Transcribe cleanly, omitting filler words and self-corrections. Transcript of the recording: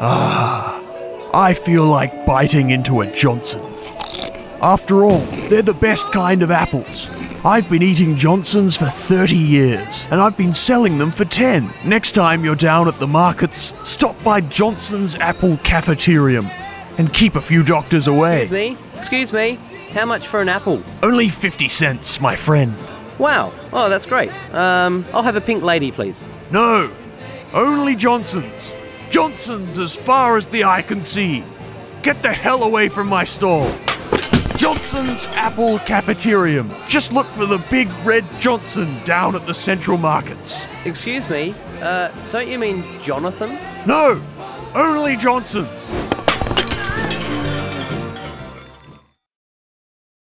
I feel like biting into a Johnson. After all, they're the best kind of apples. I've been eating Johnsons for 30 years, and I've been selling them for 10. Next time you're down at the markets, stop by Johnson's Apple Cafeterium and keep a few doctors away. Excuse me, how much for an apple? Only 50 cents, my friend. Wow, oh, that's great. I'll have a pink lady, please. No, only Johnson's. Johnson's as far as the eye can see. Get the hell away from my stall. Johnson's Apple Cafeterium. Just look for the big red Johnson down at the Central Markets. Excuse me, don't you mean Jonathan? No, only Johnson's.